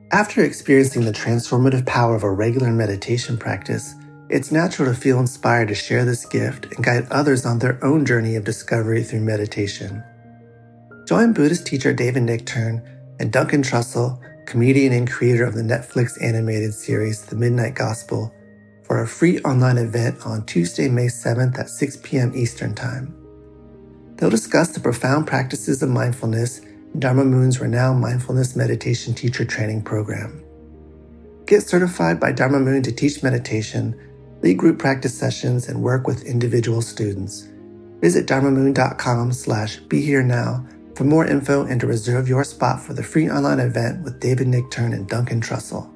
After experiencing the transformative power of a regular meditation practice, it's natural to feel inspired to share this gift and guide others on their own journey of discovery through meditation. Join Buddhist teacher David Nichtern and Duncan Trussell, comedian and creator of the Netflix animated series The Midnight Gospel, for a free online event on Tuesday, May 7th at 6 p.m. Eastern Time. They'll discuss the profound practices of mindfulness in Dharma Moon's renowned mindfulness meditation teacher training program. Get certified by Dharma Moon to teach meditation, lead group practice sessions, and work with individual students. Visit dharmamoon.com/beherenow for more info and to reserve your spot for the free online event with David Nichtern and Duncan Trussell.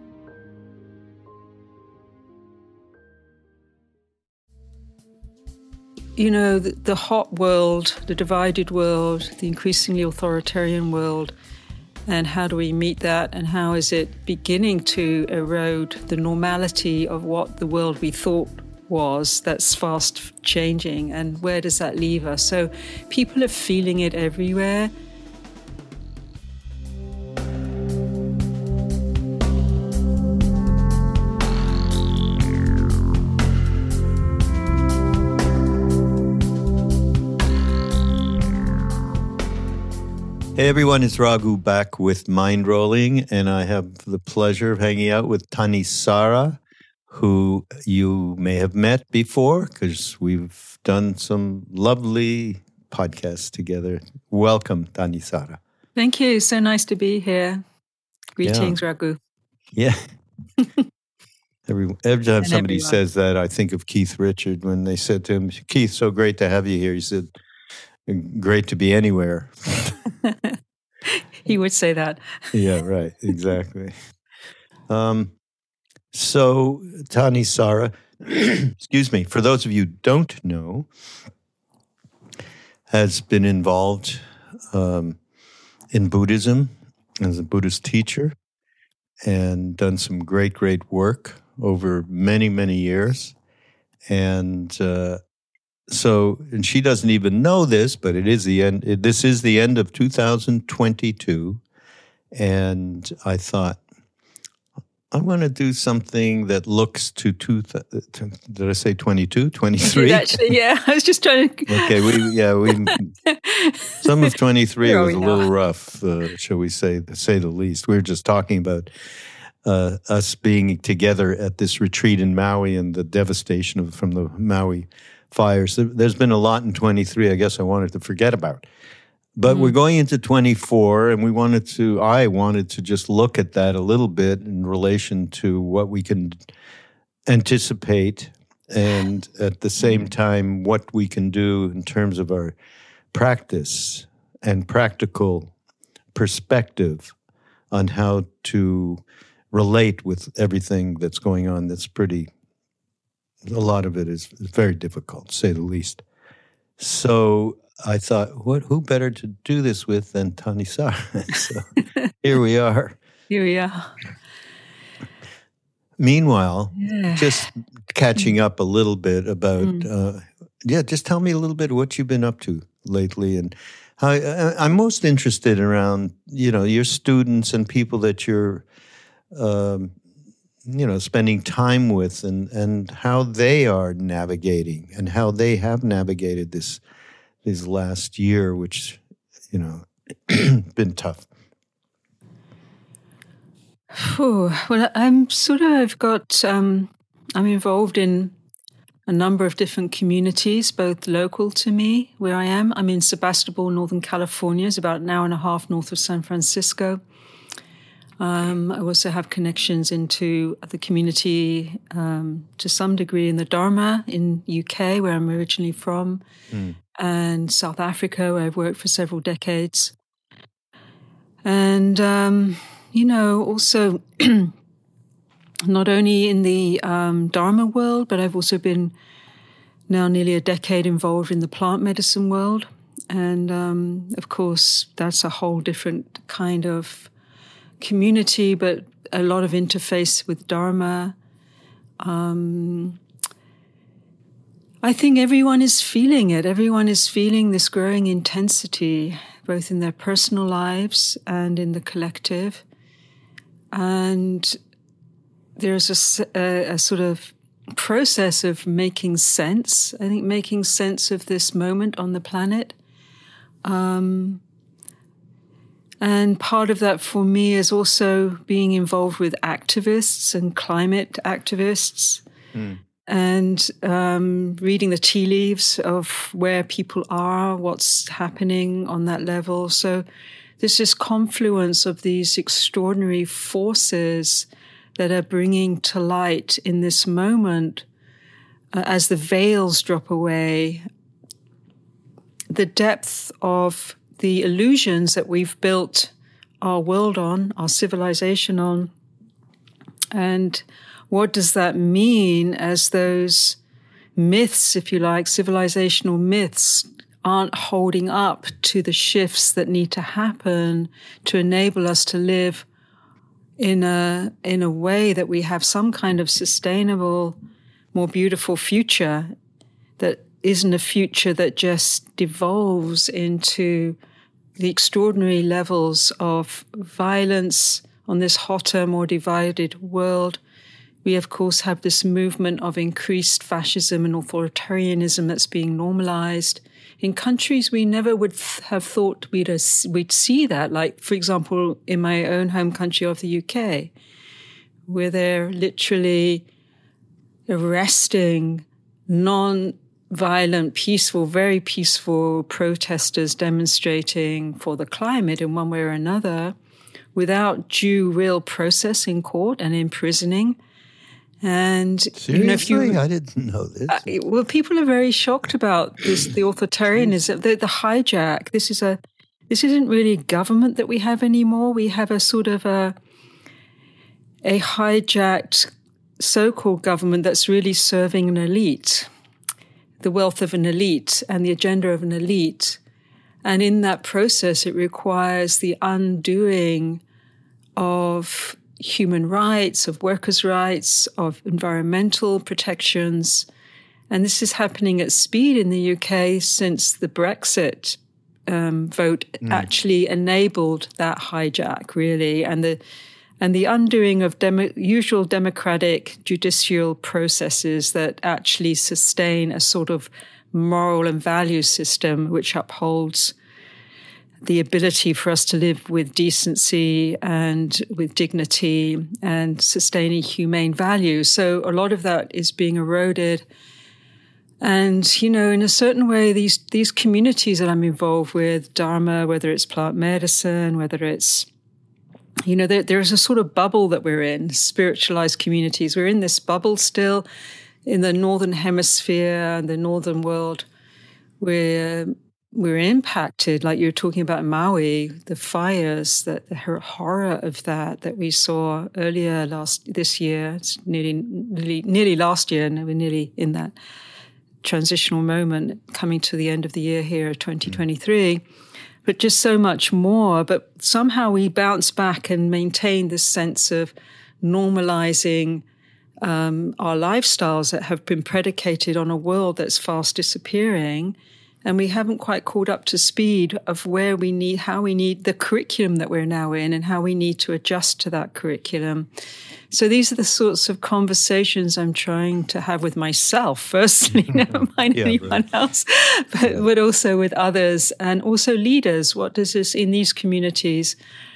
You know, the hot world, the divided world, the increasingly authoritarian world, and how do we meet that, and how is it beginning to erode the normality of what the world we thought was that's fast changing, and where does that leave us? So people are feeling it everywhere. Hey everyone, it's Raghu back with Mind Rolling, and I have the pleasure of hanging out with Thanissara, who you may have met before because we've done some lovely podcasts together. Welcome, Thanissara. Thank you. So nice to be here. Greetings, Raghu. Yeah. Every time somebody says that, I think of Keith Richard when they said to him, Keith, so great to have you here. He said, great to be anywhere. He would say that. Yeah, right. Exactly. So, Thanissara, excuse me, for those of you who don't know, has been involved in Buddhism as a Buddhist teacher and done some great, great work over many, many years. And and she doesn't even know this, but it is the end. This is the end of 2022. And I thought, I want to do something that looks to did I say 22, 23? Actually, yeah. I was just trying to... Okay, some of 23 was a little rough, shall we say the least. We were just talking about us being together at this retreat in Maui and the devastation from the Maui fires. There's been a lot in 23 I guess I wanted to forget about. But we're going into 24, and I wanted to just look at that a little bit in relation to what we can anticipate, and at the same time, what we can do in terms of our practice and practical perspective on how to relate with everything that's going on. A lot of it is very difficult, to say the least. So I thought, who better to do this with than Thanissara? So here we are. Here we are. Meanwhile, just catching up a little bit about, just tell me a little bit what you've been up to lately, and how I'm most interested around, your students and people that you're, spending time with, and how they are navigating and how they have navigated this last year, which, been tough. Well, I'm involved in a number of different communities, both local to me, where I am. I'm in Sebastopol, Northern California. It's about an hour and a half north of San Francisco. I also have connections into the community to some degree in the Dharma in UK, where I'm originally from, and South Africa, where I've worked for several decades. And, also not only in the Dharma world, but I've also been now nearly a decade involved in the plant medicine world. And, of course, that's a whole different kind of community, but a lot of interface with Dharma. I think everyone is feeling it. Everyone is feeling this growing intensity, both in their personal lives and in the collective. And there's a sort of process of making sense, I think, making sense of this moment on the planet. And part of that for me is also being involved with activists and climate activists and reading the tea leaves of where people are, what's happening on that level. So there's this confluence of these extraordinary forces that are bringing to light in this moment, as the veils drop away, the depth of the illusions that we've built our world on, our civilization on. And what does that mean as those myths, if you like, civilizational myths, aren't holding up to the shifts that need to happen to enable us to live in a way that we have some kind of sustainable, more beautiful future that isn't a future that just devolves into the extraordinary levels of violence on this hotter, more divided world. We, of course, have this movement of increased fascism and authoritarianism that's being normalized in countries we never would have thought we'd see that. Like, for example, in my own home country of the UK, where they're literally arresting non-violent, peaceful, very peaceful protesters demonstrating for the climate in one way or another without due real process in court and imprisoning. And seriously, I didn't know this. Well, people are very shocked about this, the authoritarianism, the hijack. This isn't really government that we have anymore. We have a sort of a hijacked so-called government that's really serving an elite, the wealth of an elite and the agenda of an elite. And in that process, it requires the undoing of human rights, of workers' rights, of environmental protections. And this is happening at speed in the UK since the Brexit vote actually enabled that hijack, really, and the undoing of usual democratic judicial processes that actually sustain a sort of moral and value system which upholds the ability for us to live with decency and with dignity and sustaining humane values. So a lot of that is being eroded. And, in a certain way, these communities that I'm involved with, Dharma, whether it's plant medicine, whether it's, there's a sort of bubble that we're in, spiritualized communities. We're in this bubble still in the Northern Hemisphere and the Northern world. We're impacted, like you were talking about in Maui, the fires, the horror of that we saw earlier this year. It's nearly last year, and we're nearly in that transitional moment coming to the end of the year here, 2023. But just so much more. But somehow we bounce back and maintain this sense of normalizing our lifestyles that have been predicated on a world that's fast disappearing. And we haven't quite caught up to speed of how we need the curriculum that we're now in and how we need to adjust to that curriculum. So these are the sorts of conversations I'm trying to have with myself, firstly, never mind anyone else, but also with others and also leaders. What does this, in these communities,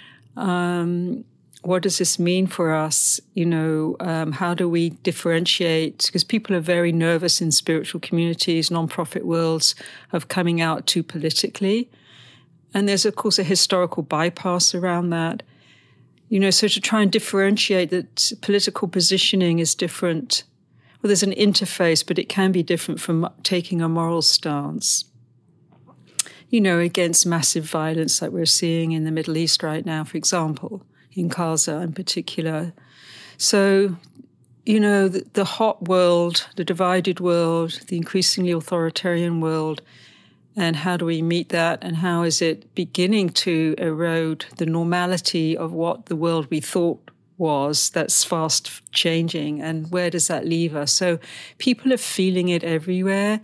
what does this mean for us? How do we differentiate? Because people are very nervous in spiritual communities, nonprofit worlds, of coming out too politically. And there's, of course, a historical bypass around that. So to try and differentiate that political positioning is different. Well, there's an interface, but it can be different from taking a moral stance, against massive violence like we're seeing in the Middle East right now, for example. In Gaza in particular. So, the hot world, the divided world, the increasingly authoritarian world, and how do we meet that, and how is it beginning to erode the normality of what the world we thought was that's fast changing, and where does that leave us? So people are feeling it everywhere,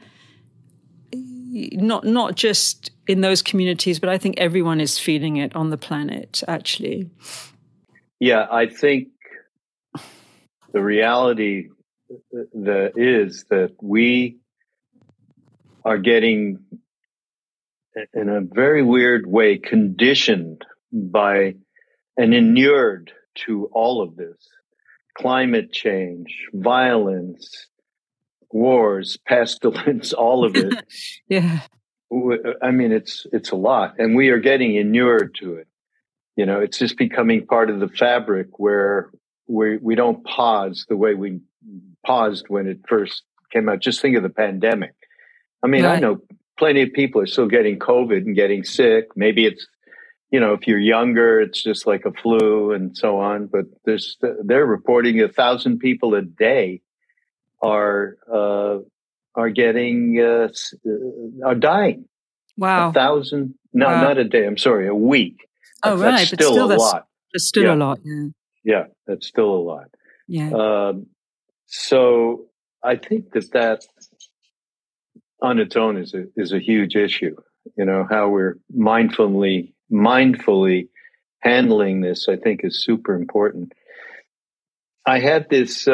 not just in those communities, but I think everyone is feeling it on the planet, actually. Yeah, I think the reality is that we are getting, in a very weird way, conditioned by and inured to all of this. Climate change, violence, wars, pestilence, all of it. Yeah. I mean, it's a lot, and we are getting inured to it. You know, it's just becoming part of the fabric where we don't pause the way we paused when it first came out. Just think of the pandemic. I mean, right. I know plenty of people are still getting COVID and getting sick. Maybe it's, you know, if you're younger, it's just like a flu and so on. But they're reporting 1,000 people a day are getting are dying. Wow. 1,000? No, wow. Not a day. I'm sorry, a week. Oh, right. That's still a lot. That's still a lot. Yeah. Yeah, that's still a lot. Yeah. So I think that on its own is a huge issue. You know, how we're mindfully handling this, I think, is super important. I had this.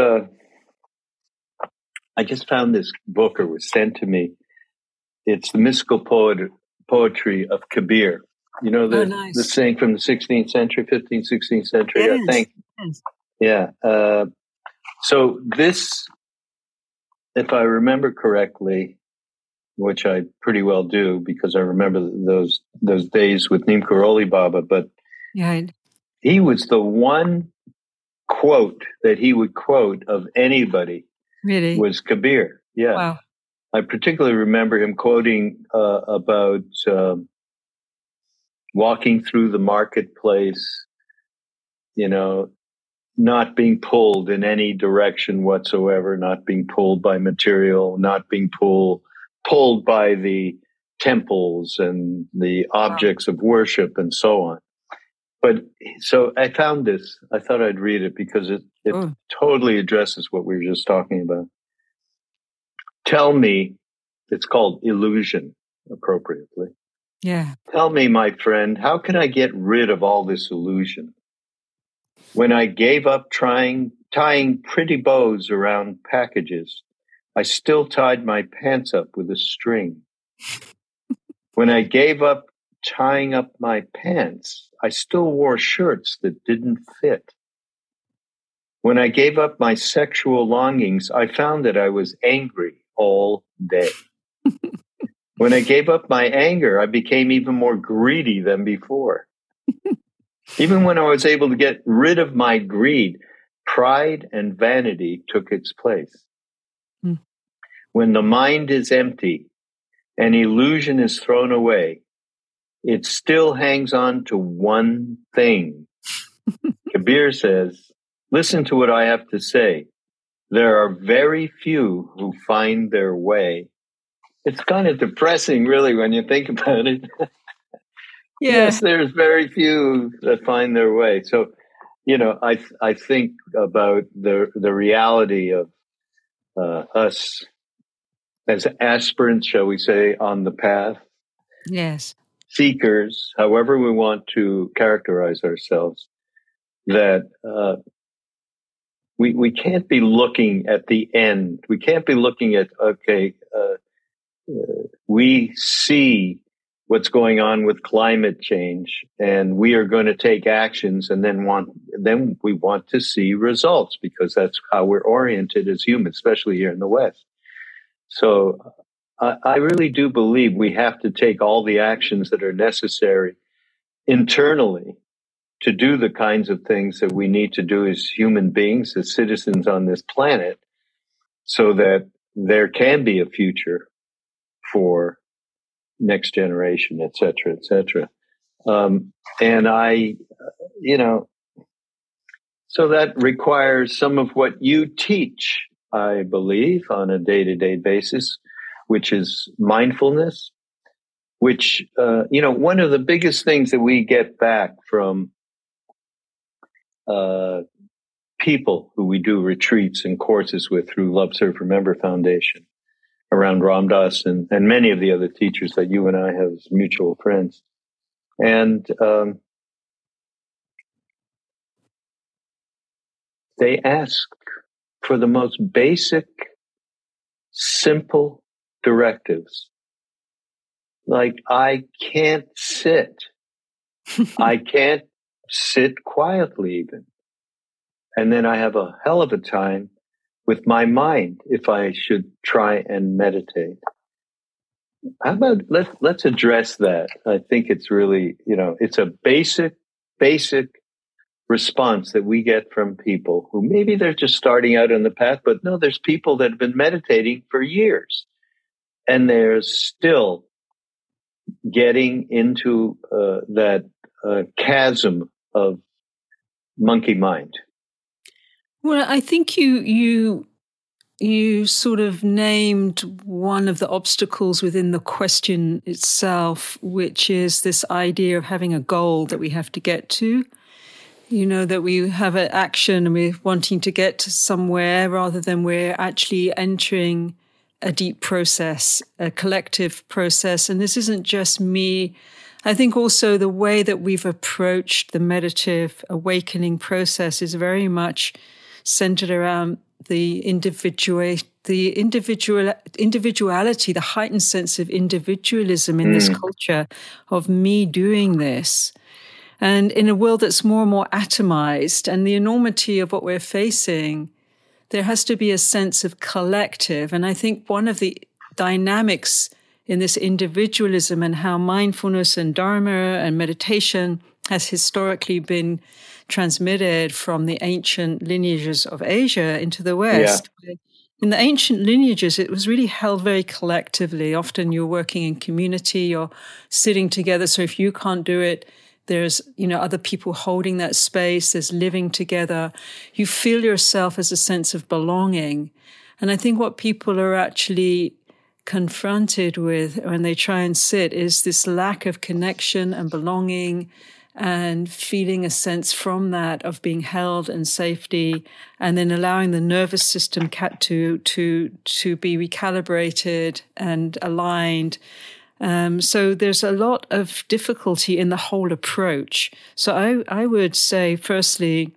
I just found this book, or was sent to me. It's the mystical poetry of Kabir. You know, the saying from the 16th century, 15th, 16th century, yes. I think. Yes. Yeah. So this, if I remember correctly, which I pretty well do because I remember those days with Neem Karoli Baba, but he was the one quote that he would quote of anybody. Really? Was Kabir. Yeah. Wow. I particularly remember him quoting about walking through the marketplace, you know, not being pulled in any direction whatsoever, not being pulled by material, not being pulled by the temples and the objects of worship and so on. But so I found this. I thought I'd read it because it totally addresses what we were just talking about. Tell me, it's called Illusion, appropriately. Yeah. Tell me, my friend, how can I get rid of all this illusion? When I gave up tying pretty bows around packages, I still tied my pants up with a string. When I gave up tying up my pants, I still wore shirts that didn't fit. When I gave up my sexual longings, I found that I was angry all day. When I gave up my anger, I became even more greedy than before. Even when I was able to get rid of my greed, pride and vanity took its place. When the mind is empty and illusion is thrown away, it still hangs on to one thing. Kabir says, listen to what I have to say. There are very few who find their way. It's kind of depressing, really, when you think about it. Yeah. Yes, there's very few that find their way. So, you know, I think about the reality of us as aspirants, shall we say, on the path. Yes. Seekers, however we want to characterize ourselves, that we can't be looking at the end. We can't be looking at, we see what's going on with climate change and we are going to take actions and then we want to see results because that's how we're oriented as humans, especially here in the West. So I really do believe we have to take all the actions that are necessary internally to do the kinds of things that we need to do as human beings, as citizens on this planet, so that there can be a future for next generation, et cetera, et cetera. And I, so that requires some of what you teach, I believe, on a day-to-day basis, which is mindfulness, which, one of the biggest things that we get back from people who we do retreats and courses with through Love, Serve, Remember Foundation around Ram Dass and many of the other teachers that you and I have as mutual friends. And they ask for the most basic, simple directives. Like, I can't sit. I can't sit quietly even. And then I have a hell of a time with my mind if I should try and meditate. How about let's address that? I think it's really, it's a basic response that we get from people who maybe they're just starting out on the path, but no, there's people that have been meditating for years and they're still getting into that chasm of monkey mind. Well, I think you sort of named one of the obstacles within the question itself, which is this idea of having a goal that we have to get to. That we have an action and we're wanting to get to somewhere rather than we're actually entering a deep process, a collective process. And this isn't just me. I think also the way that we've approached the meditative awakening process is very much centered around the individuality, the heightened sense of individualism in this culture of me doing this. And in a world that's more and more atomized and the enormity of what we're facing, there has to be a sense of collective. And I think one of the dynamics in this individualism and how mindfulness and Dharma and meditation has historically been transmitted from the ancient lineages of Asia into the West. Yeah. In the ancient lineages, it was really held very collectively. Often you're working in community, you're sitting together. So if you can't do it, there's, other people holding that space. There's living together. You feel yourself as a sense of belonging. And I think what people are actually confronted with when they try and sit is this lack of connection and belonging and feeling a sense from that of being held and safety, and then allowing the nervous system to be recalibrated and aligned. So there's a lot of difficulty in the whole approach. So I would say, firstly,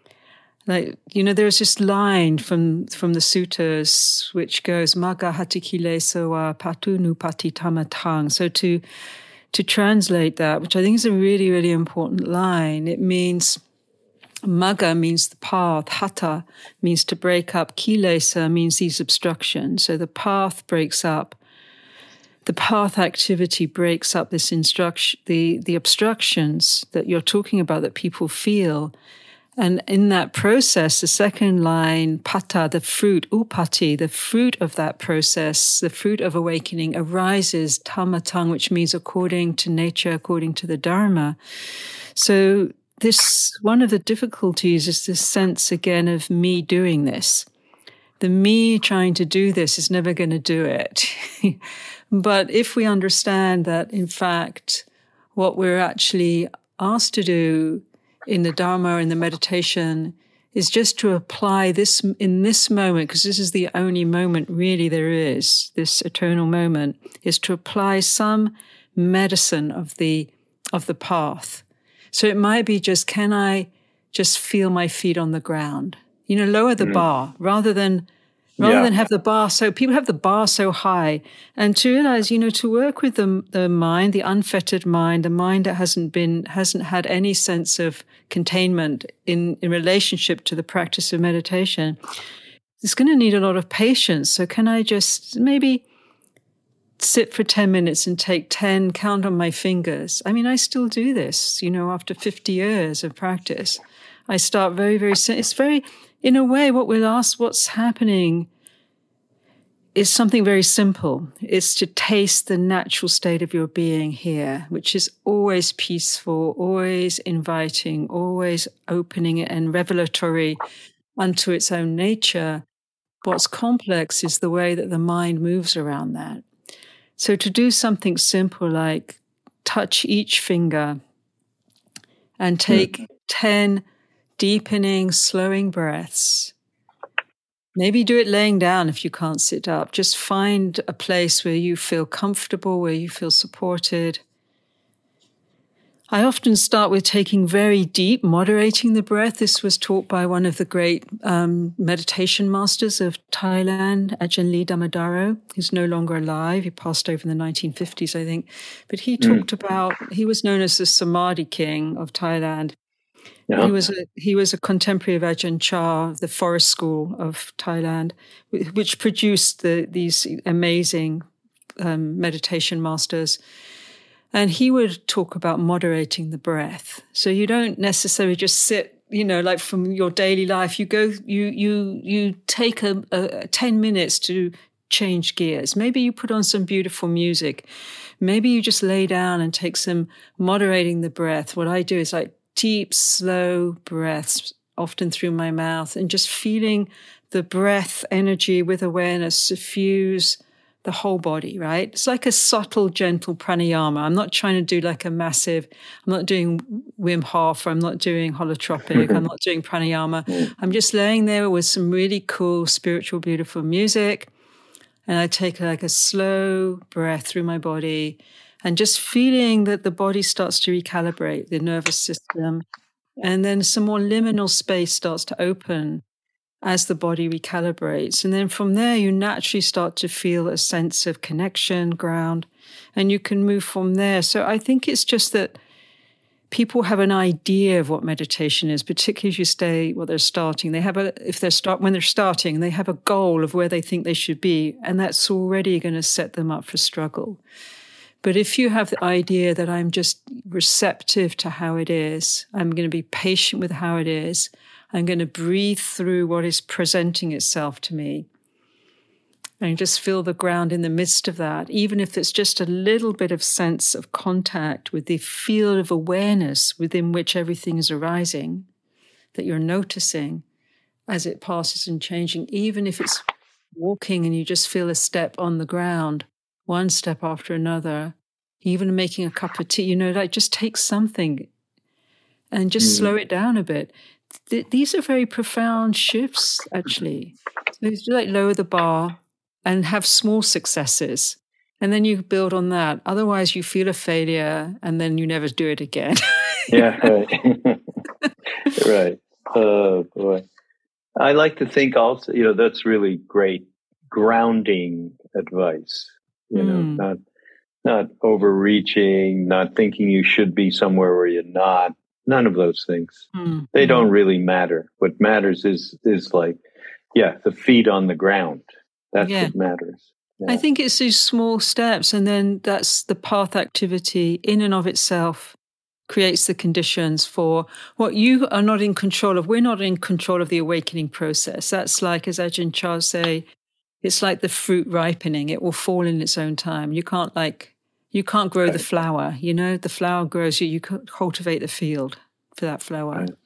there's this line from the suttas which goes, Magga hati kilesa wa patunu pati tamatang. So to translate that, which I think is a really, really important line, it means, Magga means the path, Hatha means to break up, Kilesa means these obstructions. So the path breaks up, the path activity breaks up this instruction, the obstructions that you're talking about that people feel. And in that process, the second line, pata, the fruit, upati, the fruit of that process, the fruit of awakening arises, tamatang, which means according to nature, according to the Dharma. So this, one of the difficulties is this sense again of me doing this. The me trying to do this is never going to do it. But if we understand that, in fact, what we're actually asked to do in the Dharma, in the meditation, is just to apply this in this moment, because this is the only moment really there is, this eternal moment, is to apply some medicine of the path. So it might be just, can I just feel my feet on the ground? Lower the bar rather than have the bar. So people have the bar so high, and to realize, to work with the mind, the unfettered mind, the mind that hasn't had any sense of containment in relationship to the practice of meditation, it's going to need a lot of patience. So can I just maybe sit for 10 minutes and take 10, count on my fingers? I mean, I still do this, after 50 years of practice. I start very, very, it's very, in a way, what we'll ask, what's happening is something very simple. It's to taste the natural state of your being here, which is always peaceful, always inviting, always opening and revelatory unto its own nature. What's complex is the way that the mind moves around that. So to do something simple like touch each finger and take 10 deepening, slowing breaths. Maybe do it laying down if you can't sit up. Just find a place where you feel comfortable, where you feel supported. I often start with taking very deep, moderating the breath. This was taught by one of the great meditation masters of Thailand, Ajahn Lee Dhammodaro, who's no longer alive. He passed over in the 1950s, I think. But he talked about, he was known as the Samadhi King of Thailand. Yeah. He was a contemporary of Ajahn Chah, the Forest School of Thailand, which produced these amazing meditation masters. And he would talk about moderating the breath. So you don't necessarily just sit, like from your daily life. You take a 10 minutes to change gears. Maybe you put on some beautiful music. Maybe you just lay down and take some moderating the breath. What I do is like deep, slow breaths, often through my mouth, and just feeling the breath energy with awareness suffuse the whole body, right? It's like a subtle, gentle pranayama. I'm not trying to do like a massive, I'm not doing Wim Hof, or I'm not doing holotropic, I'm not doing pranayama. I'm just laying there with some really cool, spiritual, beautiful music. And I take like a slow breath through my body and just feeling that the body starts to recalibrate, the nervous system. And then some more liminal space starts to open as the body recalibrates. And then from there, you naturally start to feel a sense of connection, ground, and you can move from there. So I think it's just that people have an idea of what meditation is, particularly as you stay what they're starting. They have when they're starting, they have a goal of where they think they should be, and that's already going to set them up for struggle. But if you have the idea that I'm just receptive to how it is, I'm going to be patient with how it is, I'm going to breathe through what is presenting itself to me, and just feel the ground in the midst of that, even if it's just a little bit of sense of contact with the field of awareness within which everything is arising, that you're noticing as it passes and changing, even if it's walking and you just feel a step on the ground, one step after another, even making a cup of tea, like just take something and just slow it down a bit. These are very profound shifts, actually. So you like lower the bar and have small successes, and then you build on that. Otherwise, you feel a failure, and then you never do it again. Yeah, right. Right. Oh, boy. I like to think also, that's really great grounding advice. Not overreaching, not thinking you should be somewhere where you're not. None of those things. They don't really matter. What matters is like, the feet on the ground. That's what matters. Yeah. I think it's these small steps, and then that's the path activity in and of itself creates the conditions for what you are not in control of. We're not in control of the awakening process. That's like, as Ajahn Chah say, it's like the fruit ripening. It will fall in its own time. You can't grow the flower, the flower grows, you cultivate the field for that flower. Right.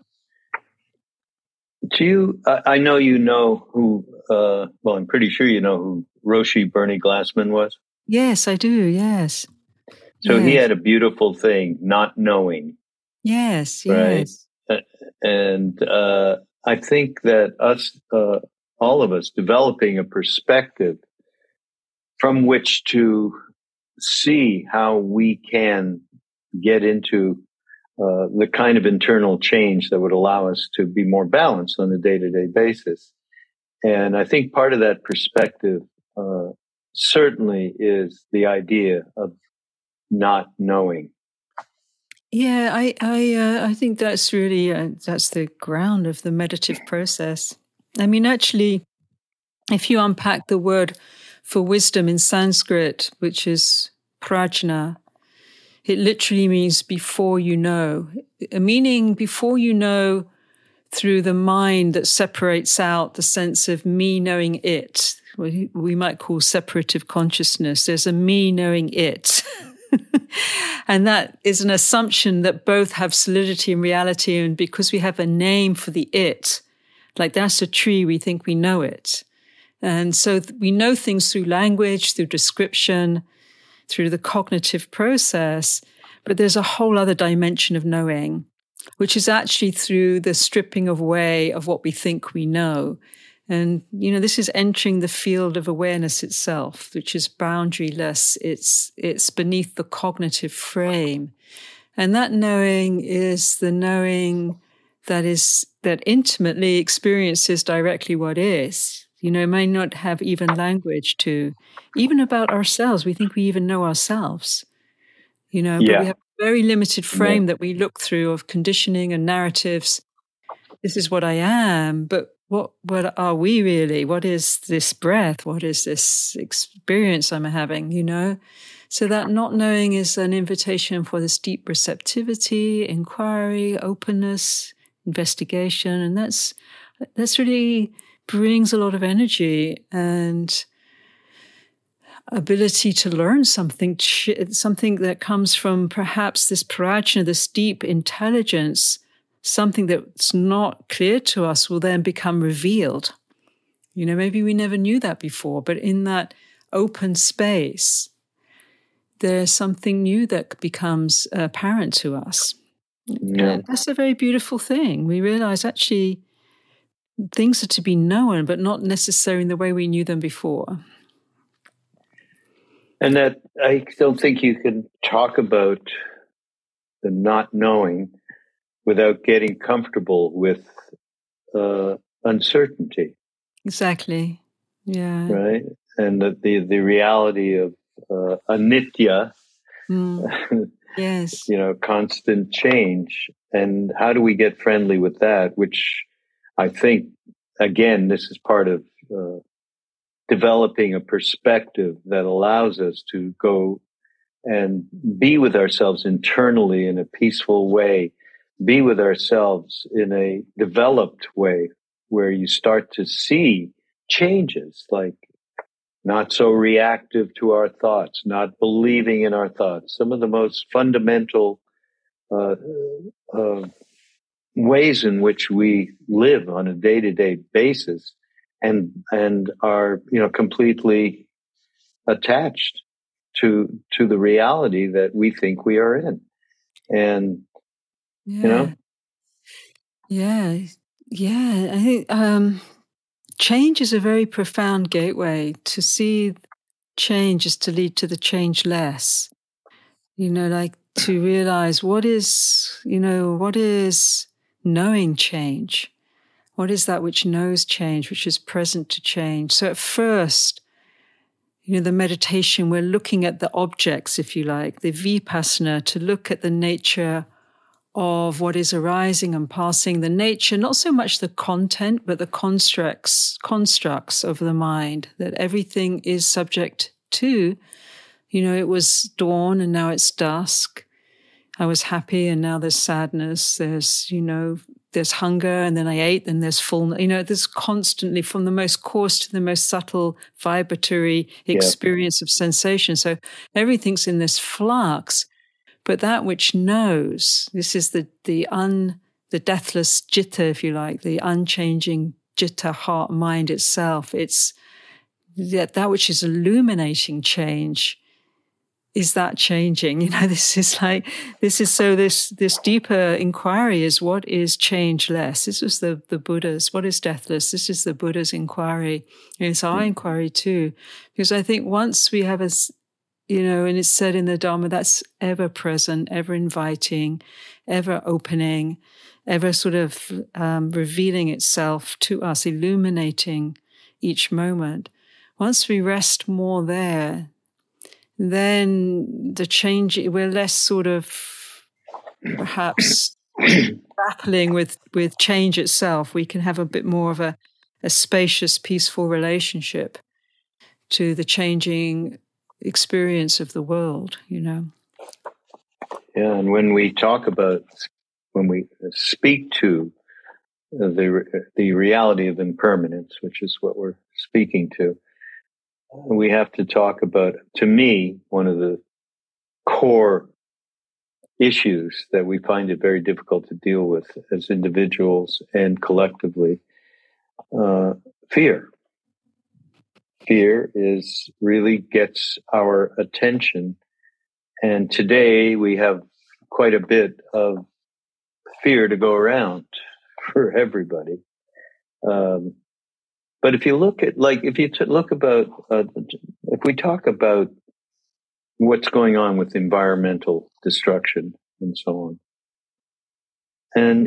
I know who, I'm pretty sure you know who Roshi Bernie Glassman was. Yes, I do, yes. So he had a beautiful thing, not knowing. Yes, right? Yes. And I think that all of us, developing a perspective from which to see how we can get into the kind of internal change that would allow us to be more balanced on a day-to-day basis. And I think part of that perspective certainly is the idea of not knowing. Yeah, I think that's really that's the ground of the meditative process. I mean, actually, if you unpack the word for wisdom in Sanskrit, which is prajna, it literally means before you know, meaning before you know through the mind that separates out the sense of me knowing it. We might call separative consciousness. There's a me knowing it. And that is an assumption that both have solidity and reality. And because we have a name for the it, like that's a tree, we think we know it. And so we know things through language, through description, through the cognitive process, but there's a whole other dimension of knowing, which is actually through the stripping away of what we think we know. And, this is entering the field of awareness itself, which is boundaryless. It's beneath the cognitive frame. And that knowing is the knowing that intimately experiences directly what is. May not have even language to, even about ourselves. We think we even know ourselves, but we have a very limited frame that we look through of conditioning and narratives. This is what I am, but what are we really? What is this breath? What is this experience I'm having, So that not knowing is an invitation for this deep receptivity, inquiry, openness, investigation. And that's really brings a lot of energy and ability to learn something that comes from perhaps this prajna, this deep intelligence. Something that's not clear to us will then become revealed. Maybe we never knew that before, but in that open space, there's something new that becomes apparent to us. Yeah. That's a very beautiful thing. We realize actually things are to be known, but not necessarily in the way we knew them before. And that I don't think you can talk about the not knowing without getting comfortable with uncertainty. Exactly. Yeah. Right. And the reality of anitya, yes, constant change. And how do we get friendly with that? Which I think, again, this is part of developing a perspective that allows us to go and be with ourselves internally in a peaceful way, be with ourselves in a developed way where you start to see changes, like not so reactive to our thoughts, not believing in our thoughts. Some of the most fundamental ways in which we live on a day-to-day basis and are, completely attached to the reality that we think we are in. And, Yeah. I think change is a very profound gateway. To see change is to lead to the changeless. Like to realize what is knowing change? What is that which knows change, which is present to change? So at first, the meditation, we're looking at the objects, if you like, the vipassana, to look at the nature of what is arising and passing, the nature, not so much the content, but the constructs of the mind, that everything is subject to. It was dawn and now it's dusk. I was happy and now there's sadness. There's hunger and then I ate and there's fullness. There's constantly, from the most coarse to the most subtle vibratory experience of sensation. So everything's in this flux. But that which knows, this is the deathless citta, if you like, the unchanging citta, heart, mind itself. It's that which is illuminating change. Is that changing? This deeper inquiry is what is changeless. This was the Buddha's, what is deathless? This is the Buddha's inquiry. And it's our inquiry too. Because I think once we have and it's said in the Dharma, that's ever present, ever inviting, ever opening, ever sort of revealing itself to us, illuminating each moment. Once we rest more there, then the change, we're less sort of perhaps grappling with change itself. We can have a bit more of a spacious, peaceful relationship to the changing experience of the world, Yeah, and when we speak to the reality of impermanence, which is what we're speaking to, we have to talk about, to me, one of the core issues that we find it very difficult to deal with as individuals and collectively, fear. Fear really gets our attention. And today we have quite a bit of fear to go around for everybody. But if you look at, if we talk about what's going on with environmental destruction and so on. And,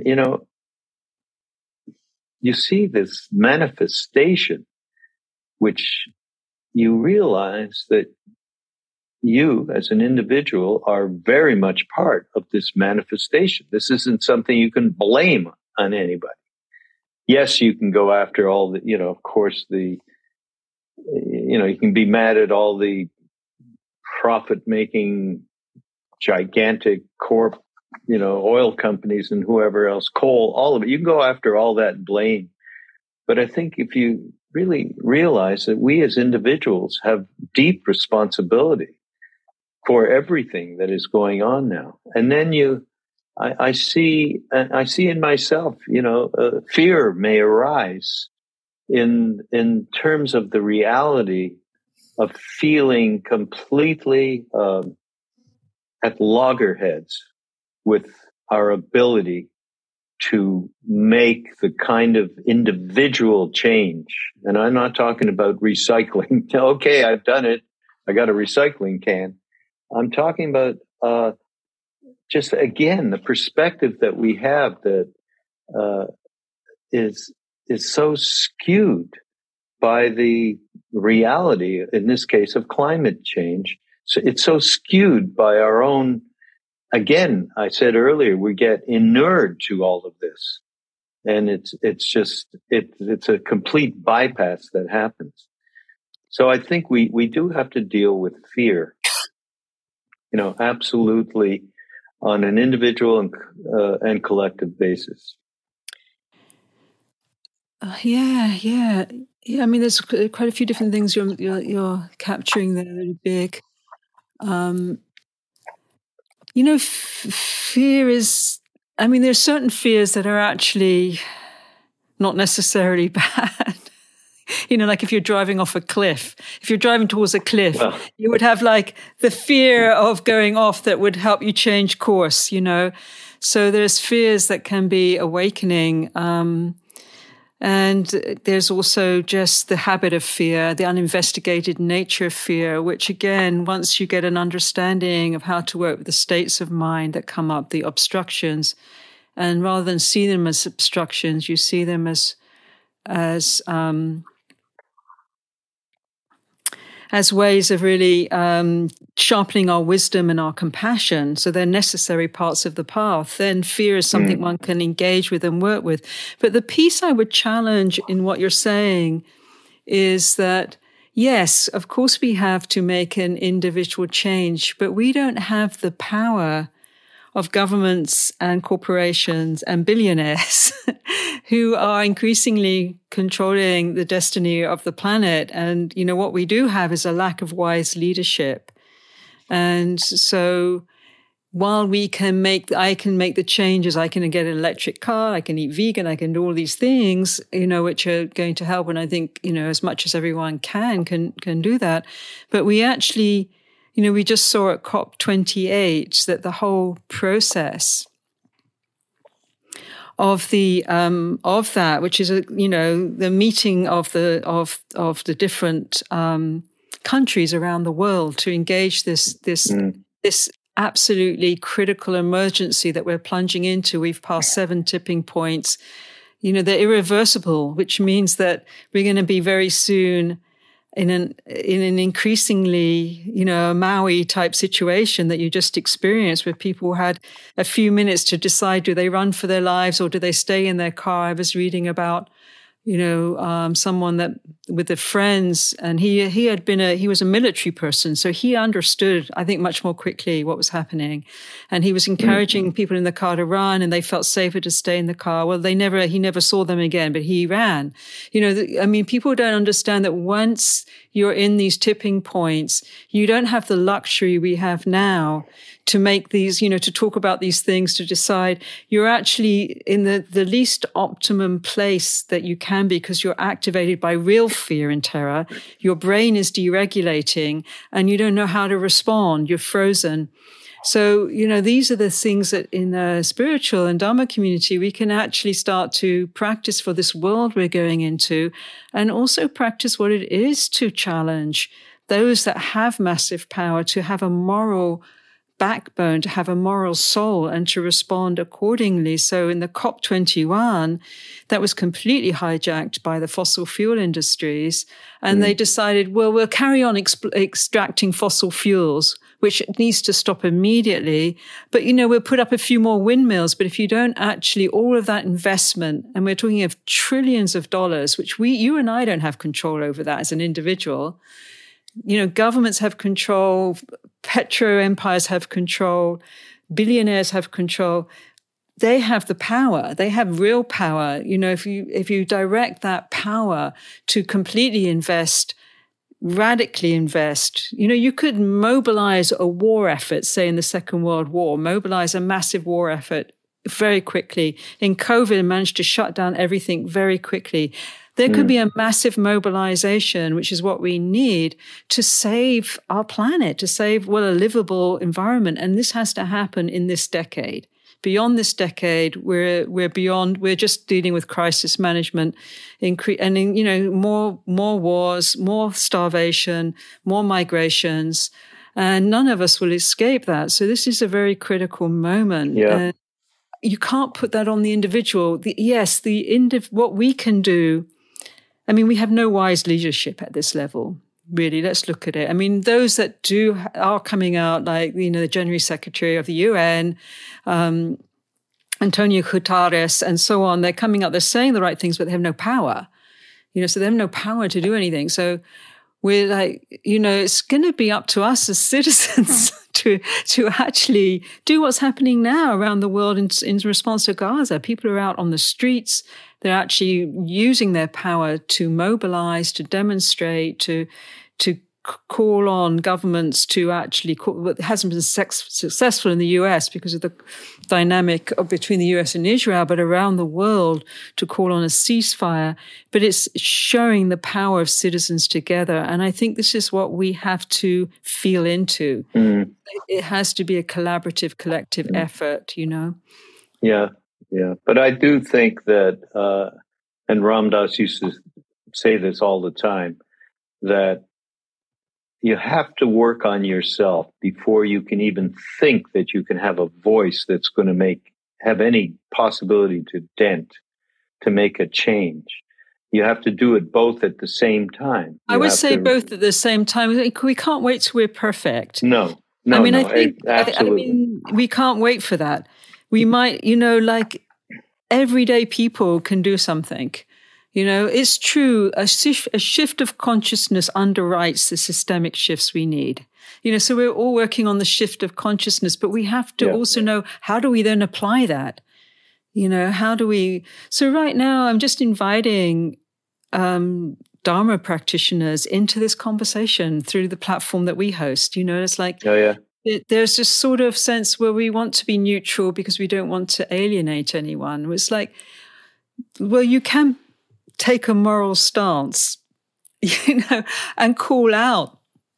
you see this manifestation, which you realize that you as an individual are very much part of this manifestation. This isn't something you can blame on anybody. Yes, you can go after all the, of course, you can be mad at all the profit-making gigantic oil companies and whoever else, coal, all of it. You can go after all that blame. But I think if you really realize that we as individuals have deep responsibility for everything that is going on now. And then I see in myself, fear may arise in terms of the reality of feeling completely at loggerheads with our ability to make the kind of individual change. And I'm not talking about recycling. Okay, I've done it. I got a recycling can. I'm talking about just, again, the perspective that we have that is so skewed by the reality, in this case, of climate change. So it's so skewed by our own. Again, I said earlier, we get inured to all of this, and it's a complete bypass that happens. So I think we do have to deal with fear, absolutely, on an individual and collective basis. Yeah. I mean, there's quite a few different things you're capturing there that are big. Fear is, there's certain fears that are actually not necessarily bad. Like if you're driving off a cliff, if you're driving towards a cliff, you would have like the fear of going off that would help you change course, So there's fears that can be awakening. And there's also just the habit of fear, the uninvestigated nature of fear, which again, once you get an understanding of how to work with the states of mind that come up, the obstructions, and rather than see them as obstructions, you see them as ways of really sharpening our wisdom and our compassion. So they're necessary parts of the path. Then fear is something one can engage with and work with. But the piece I would challenge in what you're saying is that, yes, of course we have to make an individual change, but we don't have the power of governments and corporations and billionaires who are increasingly controlling the destiny of the planet. And, what we do have is a lack of wise leadership. And so while I can make the changes, I can get an electric car, I can eat vegan, I can do all these things, which are going to help. And I think, as much as everyone can do that. But we actually, we just saw at COP28 that the whole process of that, which is the meeting of the different countries around the world to engage this absolutely critical emergency that we're plunging into. We've passed 7 tipping points. They're irreversible, which means that we're going to be very soon in an increasingly, Maui type situation that you just experienced, where people had a few minutes to decide, do they run for their lives or do they stay in their car? I was reading about, someone that with the friends, and he was a military person, so he understood, I think, much more quickly what was happening, and he was encouraging people in the car to run, and they felt safer to stay in the car. Well, he never saw them again, but he ran. People don't understand that once you're in these tipping points, you don't have the luxury we have now to make these, to talk about these things, to decide. You're actually in the least optimum place that you can be, because you're activated by real fear and terror. Your brain is deregulating and you don't know how to respond. You're frozen. So, these are the things that in the spiritual and Dharma community, we can actually start to practice for this world we're going into, and also practice what it is to challenge those that have massive power, to have a moral backbone, to have a moral soul, and to respond accordingly. So in the COP21, that was completely hijacked by the fossil fuel industries. And they decided, well, we'll carry on extracting fossil fuels, which needs to stop immediately. But, we'll put up a few more windmills. But if you don't actually, all of that investment, and we're talking of trillions of dollars, which you and I don't have control over that as an individual. Governments have control, petro empires have control, billionaires have control. They have the power. They have real power. If you direct that power to completely invest, radically invest, you could mobilize a war effort, say in the Second World War, mobilize a massive war effort very quickly. In COVID, managed to shut down everything very quickly. There could be a massive mobilization, which is what we need to save our planet, to save, a livable environment. And this has to happen in this decade. Beyond this decade, we're just dealing with crisis management, more wars, more starvation, more migrations, and none of us will escape that. So this is a very critical moment. Yeah. You can't put that on the individual. What we can do. We have no wise leadership at this level, really. Let's look at it. Those that are coming out, like, the General Secretary of the UN, Antonio Guterres, and so on, they're coming out, they're saying the right things, but they have no power. So they have no power to do anything. So we're like, it's going to be up to us as citizens to actually do what's happening now around the world in response to Gaza. People are out on the streets. They're actually using their power to mobilize, to demonstrate, to call on governments to actually it hasn't been successful in the US because of the dynamic between the US and Israel, but around the world to call on a ceasefire. But it's showing the power of citizens together. And I think this is what we have to feel into. It has to be a collaborative, collective effort, Yeah. Yeah. But I do think that, and Ram Dass used to say this all the time, that you have to work on yourself before you can even think that you can have a voice that's going to have any possibility to make a change. You have to do it both at the same time. I would say both at the same time. We can't wait till we're perfect. No. Absolutely. We can't wait for that. We might, like everyday people can do something. It's true. A shift of consciousness underwrites the systemic shifts we need. So we're all working on the shift of consciousness, but we have to also know, how do we then apply that? How do we? So right now, I'm just inviting Dharma practitioners into this conversation through the platform that we host. It's like, there's this sort of sense where we want to be neutral because we don't want to alienate anyone. It's like, you can take a moral stance, and call out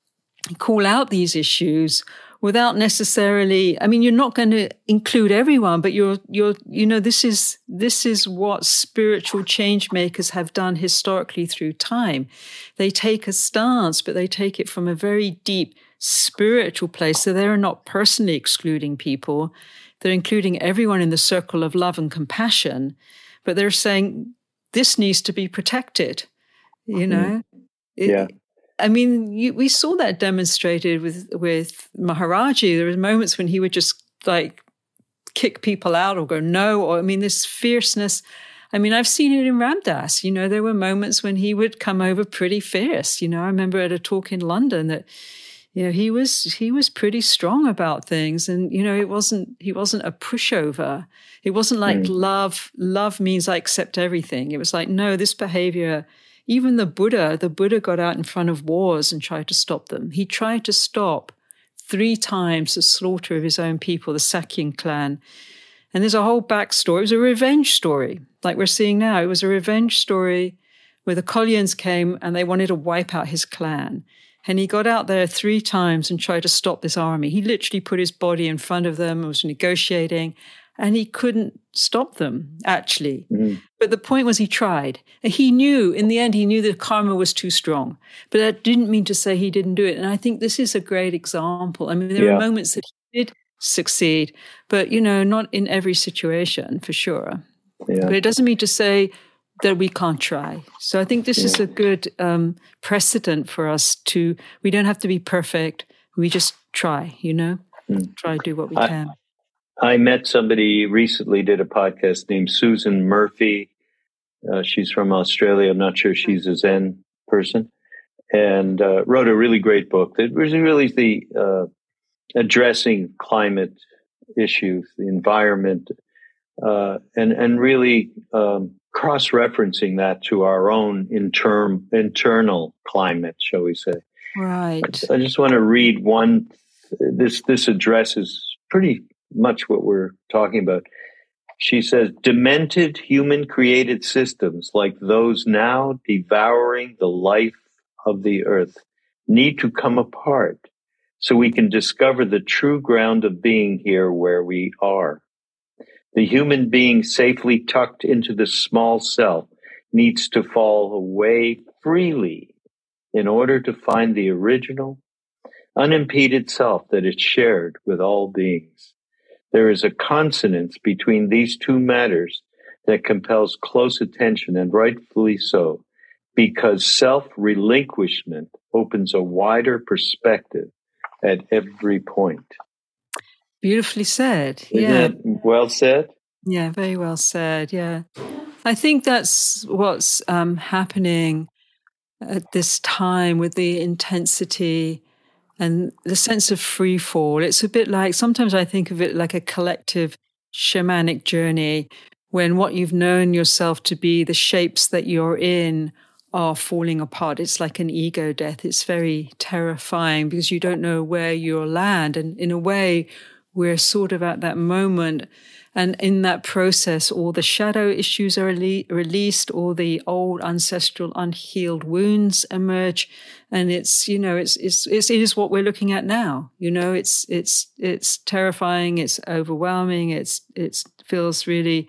these issues without necessarily, you're not going to include everyone, but this is what spiritual change makers have done historically through time. They take a stance, but they take it from a very deep spiritual place. So they're not personally excluding people. They're including everyone in the circle of love and compassion, but they're saying, this needs to be protected, We saw that demonstrated with Maharaji. There were moments when he would just kick people out or go no, or this fierceness. I've seen it in Ram Dass. There were moments when he would come over pretty fierce. I remember at a talk in London that, he was pretty strong about things, and he wasn't a pushover. It wasn't like love means I accept everything. It was like, no, this behavior. Even the Buddha got out in front of wars and tried to stop them. He tried to stop 3 times the slaughter of his own people, the Sakyan clan. And there's a whole backstory. It was a revenge story, like we're seeing now. It was a revenge story where the Kolyans came and they wanted to wipe out his clan. And he got out there 3 times and tried to stop this army. He literally put his body in front of them and was negotiating, and he couldn't stop them, actually. But the point was he tried. And in the end, he knew that karma was too strong. But that didn't mean to say he didn't do it. And I think this is a great example. There are moments that he did succeed, but, not in every situation, for sure. Yeah. But it doesn't mean to say that we can't try. So I think this is a good precedent for us we don't have to be perfect. We just try, try to do what we can. I met somebody recently, did a podcast named Susan Murphy. She's from Australia. I'm not sure she's a Zen person, and wrote a really great book that was really addressing climate issues, the environment, and really cross-referencing that to our own internal climate, shall we say. Right. I just want to read one. This addresses pretty much what we're talking about. She says, demented human-created systems like those now devouring the life of the earth need to come apart so we can discover the true ground of being here where we are. The human being safely tucked into the small self needs to fall away freely in order to find the original, unimpeded self that is shared with all beings. There is a consonance between these two matters that compels close attention, and rightfully so, because self-relinquishment opens a wider perspective at every point. Beautifully said. Isn't that well said? Yeah, very well said. Yeah. I think that's what's happening at this time with the intensity and the sense of free fall. It's a bit like, sometimes I think of it like a collective shamanic journey when what you've known yourself to be, the shapes that you're in, are falling apart. It's like an ego death. It's very terrifying because you don't know where you'll land. And in a way, we're sort of at that moment. And in that process, all the shadow issues are released, all the old ancestral unhealed wounds emerge. And it is what we're looking at now. It's terrifying. It's overwhelming. It feels really,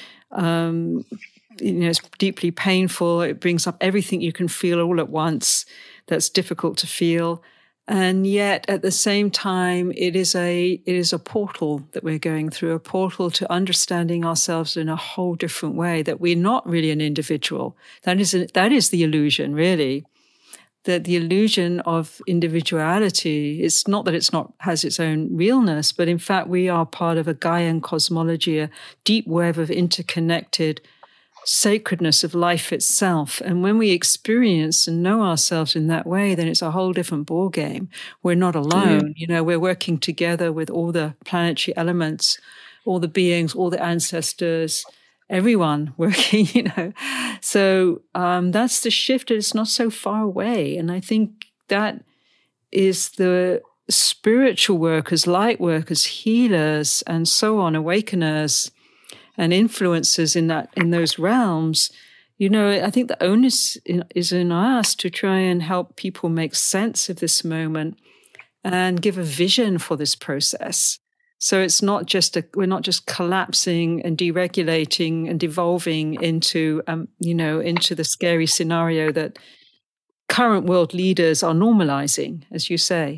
it's deeply painful. It brings up everything you can feel all at once that's difficult to feel. And yet, at the same time, it is a portal that we're going through, a portal to understanding ourselves in a whole different way, that we're not really an individual. That is the illusion, really. That the illusion of individuality is not that has its own realness, but in fact, we are part of a Gaian cosmology, a deep web of interconnected sacredness of life itself. And when we experience and know ourselves in that way, then it's a whole different ballgame. We're not alone. We're working together with all the planetary elements, all the beings, all the ancestors, everyone working, So that's the shift. It's not so far away. And I think that is the spiritual workers, light workers, healers, and so on, awakeners, and influences in those realms, I think the onus is in us to try and help people make sense of this moment and give a vision for this process. So it's not just we're not just collapsing and deregulating and devolving into the scary scenario that current world leaders are normalizing, as you say.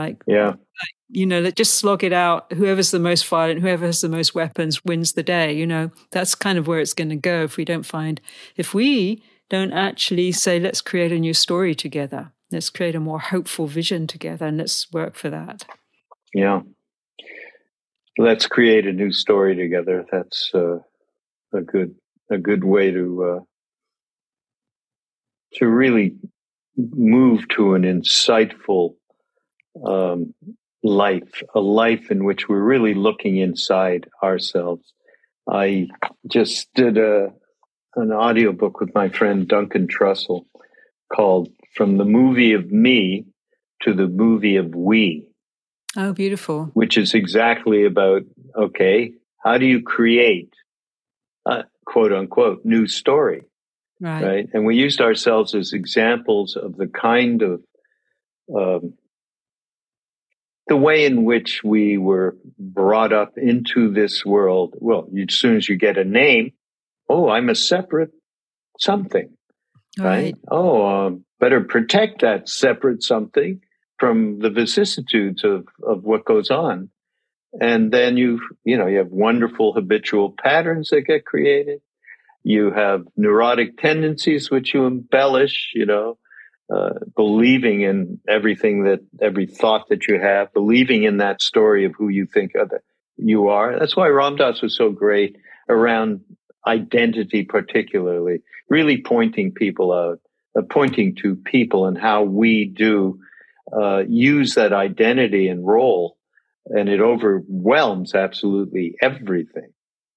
Just slog it out. Whoever's the most violent, whoever has the most weapons wins the day. That's kind of where it's going to go if we don't actually say, let's create a new story together. Let's create a more hopeful vision together, and let's work for that. Yeah. Let's create a new story together. That's a good way to really move to an insightful life, a life in which we're really looking inside ourselves. I just did an audiobook with my friend Duncan Trussell called From the Movie of Me to the Movie of We. Oh, beautiful. Which is exactly about, how do you create a quote unquote new story? Right. And we used ourselves as examples of the kind of the way in which we were brought up into this world. Well, as soon as you get a name, I'm a separate something, right? Better protect that separate something from the vicissitudes of what goes on. And then you have wonderful habitual patterns that get created. You have neurotic tendencies, which you embellish, believing in every thought that you have, believing in that story of who you think you are. That's why Ram Dass was so great around identity, particularly, really pointing people out, pointing to people and how we do use that identity and role, and it overwhelms absolutely everything,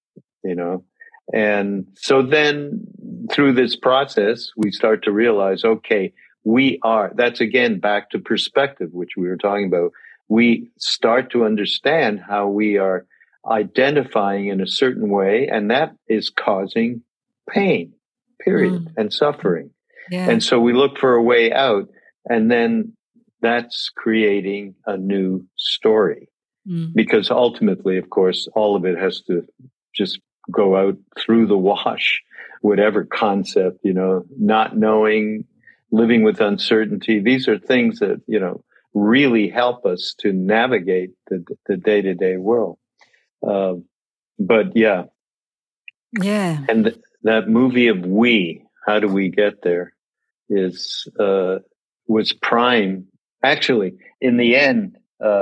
And so then through this process, we start to realize, okay, that's again back to perspective, which we were talking about. We start to understand how we are identifying in a certain way, and that is causing pain, period, and suffering. Yeah. And so we look for a way out, and then that's creating a new story. Because ultimately, of course, all of it has to just go out through the wash, whatever concept, not knowing, living with uncertainty. These are things that, really help us to navigate the day-to-day world. But yeah. Yeah. And that movie of We, How Do We Get There, was prime. Actually, in the end,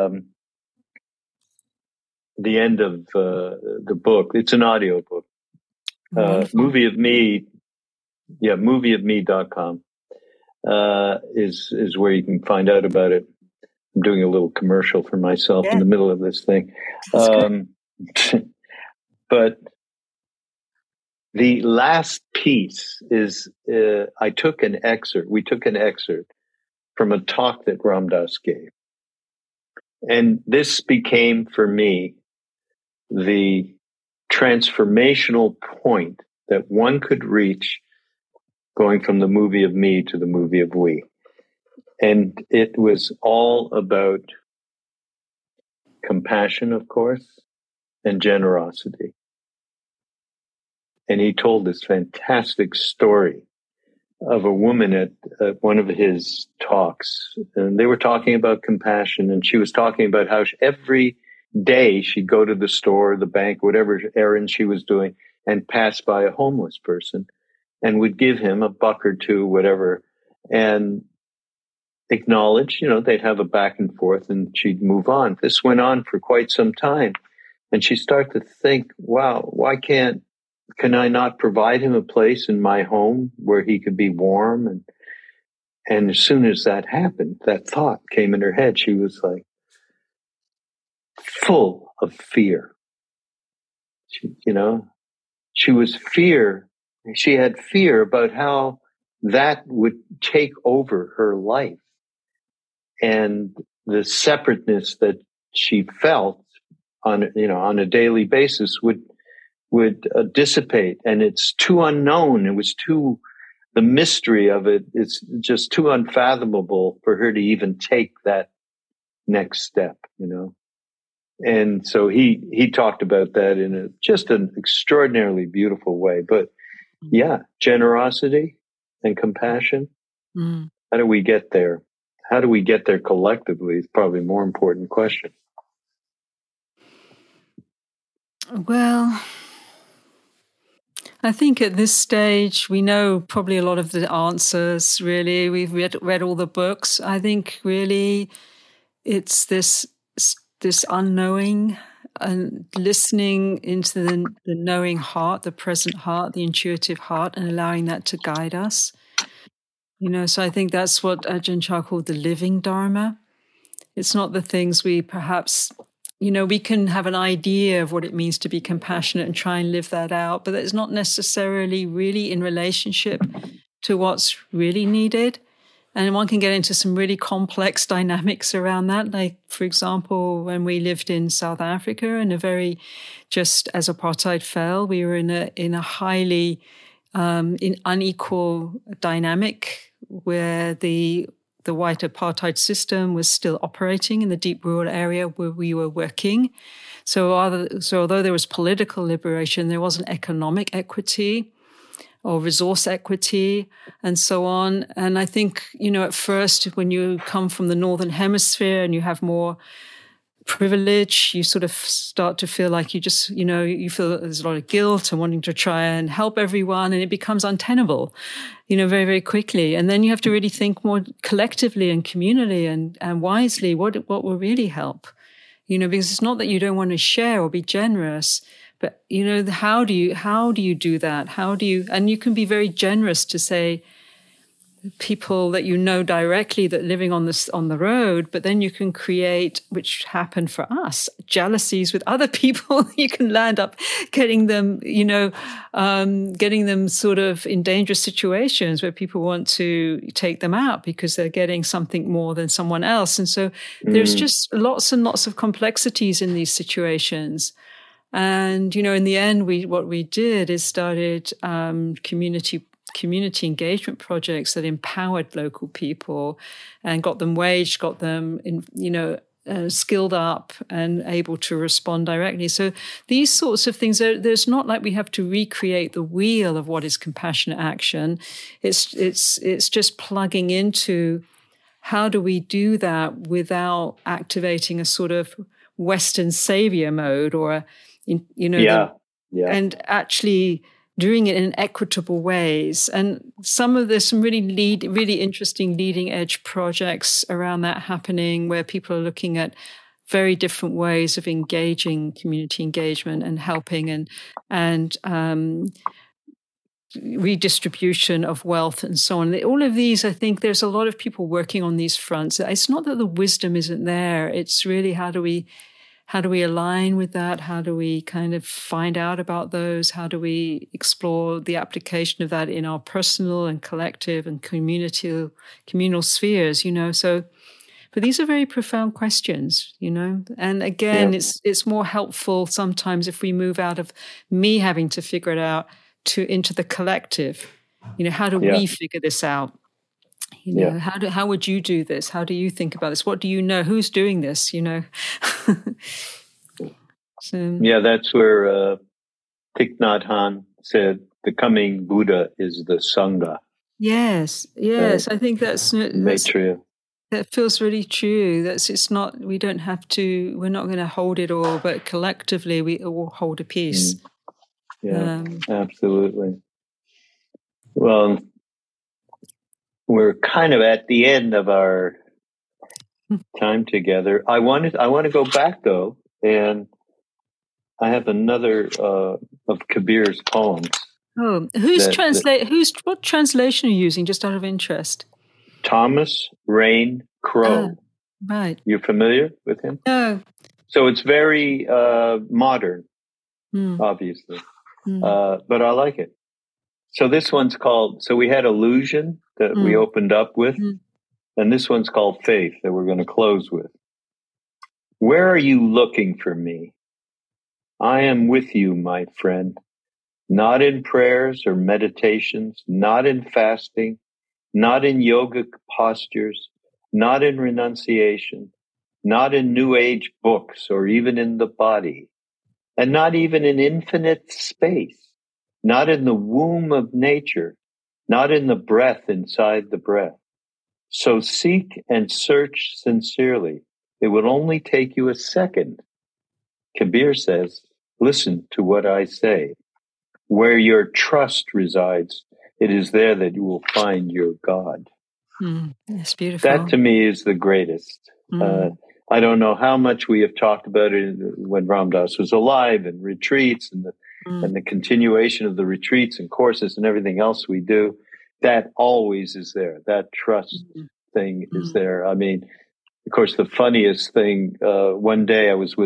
the end of the book, it's an audio book. Movie of Me, movieofme.com is where you can find out about it. I'm doing a little commercial for myself in the middle of this thing. But the last piece is, we took an excerpt from a talk that Ram Dass gave. And this became for me the transformational point that one could reach going from the movie of Me to the movie of We. And it was all about compassion, of course, and generosity. And he told this fantastic story of a woman at one of his talks. And they were talking about compassion, and she was talking about how every day she'd go to the store, the bank, whatever errand she was doing, and pass by a homeless person and would give him $1 or $2, whatever, and acknowledge, they'd have a back and forth and she'd move on. This went on for quite some time. And she started to think, wow, why can I not provide him a place in my home where he could be warm? And as soon as that happened, that thought came in her head. She was like full of fear. She was fear. She had fear about how that would take over her life. And the separateness that she felt on a daily basis would dissipate, and it's too unknown. The mystery of it is just too unfathomable for her to even take that next step, And so he talked about that in just an extraordinarily beautiful way. But yeah, generosity and compassion. How do we get there? How do we get there collectively is probably a more important question. Well, I think at this stage, we know probably a lot of the answers, really. We've read all the books. I think really it's this unknowing and listening into the knowing heart, the present heart, the intuitive heart, and allowing that to guide us. So I think that's what Ajahn Chah called the living Dharma. It's not the things we perhaps, we can have an idea of what it means to be compassionate and try and live that out, but it's not necessarily really in relationship to what's really needed. And one can get into some really complex dynamics around that. Like, for example, when we lived in South Africa, just as apartheid fell, we were in a highly unequal dynamic where the white apartheid system was still operating in the deep rural area where we were working. So although there was political liberation, there wasn't economic equity or resource equity and so on. And I think, at first, when you come from the Northern Hemisphere and you have more privilege. You sort of start to feel like you feel there's a lot of guilt and wanting to try and help everyone, and it becomes untenable, very, very quickly. And then you have to really think more collectively and communally and wisely what will really help, because it's not that you don't want to share or be generous, but, how do you do that? And you can be very generous to say, people that directly that living on the road, but then you can create, which happened for us, jealousies with other people. You can land up getting them, getting them sort of in dangerous situations where people want to take them out because they're getting something more than someone else. And so there's just lots and lots of complexities in these situations. And, in the end, what we did is started community engagement projects that empowered local people and got them waged, got them skilled up and able to respond directly. So these sorts of things, there's not like we have to recreate the wheel of what is compassionate action. It's just plugging into how do we do that without activating a sort of Western savior mode or, and actually doing it in equitable ways. And there's some really interesting leading edge projects around that happening where people are looking at very different ways of engaging community engagement and helping and redistribution of wealth and so on. All of these, I think there's a lot of people working on these fronts. It's not that the wisdom isn't there. It's really how do we align with that? How do we kind of find out about those? How do we explore the application of that in our personal and collective and communal spheres, So, but these are very profound questions, And again, it's more helpful sometimes if we move out of me having to figure it out into the collective. How do we figure this out? How would you do this? How do you think about this? What do you know? Who's doing this? So, that's where Thich Nhat Hanh said, "The coming Buddha is the Sangha." Yes. I think that's Maitreya. That feels really true. It's not. We don't have to. We're not going to hold it all, but collectively we all hold a piece. Absolutely. Well, we're kind of at the end of our time together. I want to go back though, and I have another of Kabir's poems. Oh, what translation are you using? Just out of interest. Thomas Rain Crow. Right. You're familiar with him? No. So it's very modern, obviously, but I like it. So this one's called, so we had Illusion that we opened up with, and this one's called Faith that we're going to close with. Where are you looking for me? I am with you, my friend, not in prayers or meditations, not in fasting, not in yogic postures, not in renunciation, not in New Age books or even in the body, and not even in infinite space. Not in the womb of nature, not in the breath inside the breath. So seek and search sincerely. It will only take you a second. Kabir says, listen to what I say. Where your trust resides, it is there that you will find your God. That's beautiful. That to me is the greatest. I don't know how much we have talked about it when Ram Dass was alive and retreats and the continuation of the retreats and courses and everything else we do. That always is there. That trust thing is there. I mean, of course, the funniest thing, one day I was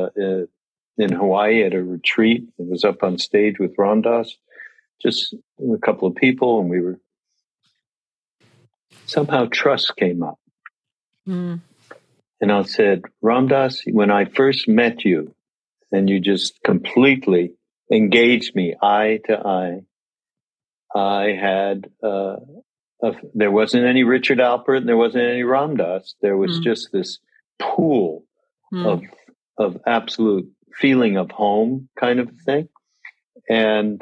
in Hawaii at a retreat. I was up on stage with Ram Dass, just a couple of people, and somehow trust came up. And I said, Ram Dass, when I first met you and you just completely engaged me eye to eye, I had, there wasn't any Richard Alpert and there wasn't any Ram Dass. There was just this pool of absolute feeling of home kind of thing. And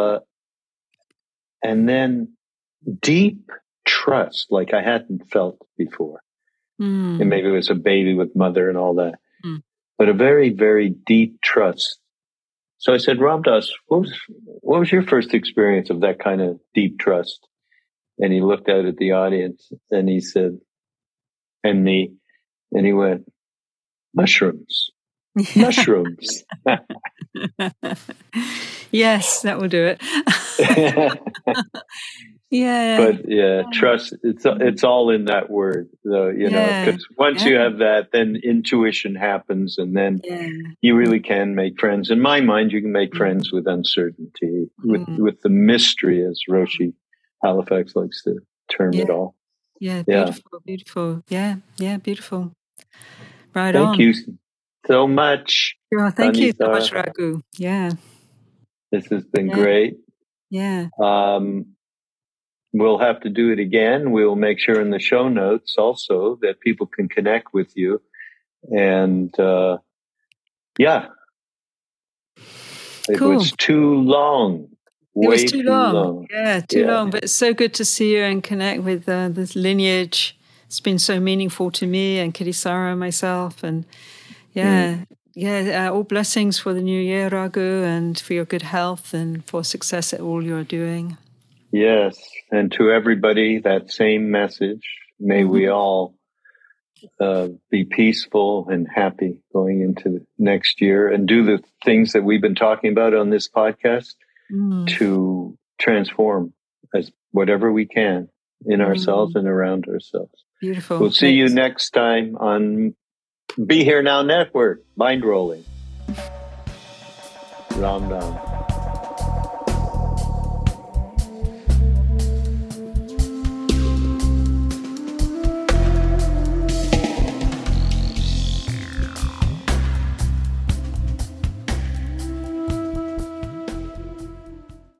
then deep trust like I hadn't felt before. And maybe it was a baby with mother and all that. but a very, very deep trust. So I said, Ram Dass, what was your first experience of that kind of deep trust? And he looked out at the audience and he said, and me, and he went, mushrooms. Mushrooms. Yes, that will do it. Yeah. But trust, it's all in that word, though, you know, because once you have that, then intuition happens, and then you really can make friends. In my mind, you can make friends with uncertainty, with the mystery, as Roshi Halifax likes to term it all. Yeah, beautiful. Yeah, beautiful. Right on. Thank you so much. Oh, thank you so much, Raghu. Yeah. This has been great. Yeah. We'll have to do it again. We'll make sure in the show notes also that people can connect with you. And it was too long. It was too long. Yeah, too long. But it's so good to see you and connect with this lineage. It's been so meaningful to me and Kittisaro and myself. And all blessings for the new year, Raghu, and for your good health and for success at all you're doing. Yes, and to everybody, that same message. May we all be peaceful and happy going into next year, and do the things that we've been talking about on this podcast to transform as whatever we can in ourselves and around ourselves. Beautiful. We'll see you next time on Be Here Now Network, Mind Rolling. Ram Ram.